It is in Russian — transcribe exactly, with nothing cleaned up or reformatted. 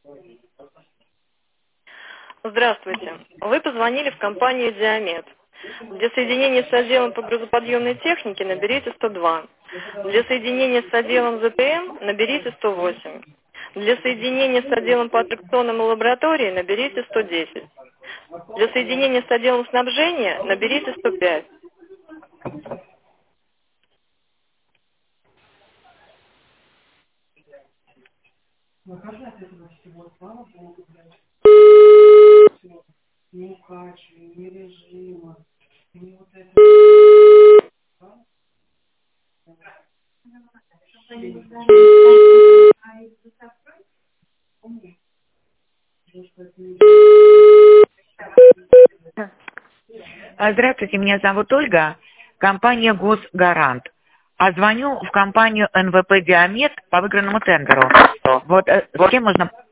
Здравствуйте. Вы позвонили в компанию «Диамет». Для соединения с отделом по грузоподъемной технике наберите сто два. Для соединения с отделом зэ тэ эм наберите сто восемь. Для соединения с отделом по аттракционным и лаборатории наберите сто десять. Для соединения с отделом снабжения наберите сто пять. А, Здравствуйте, меня зовут Ольга, компания «Госгарант». А звоню в компанию эн вэ пэ «Диамет» по выигранному тендеру. Вот э, с кем можно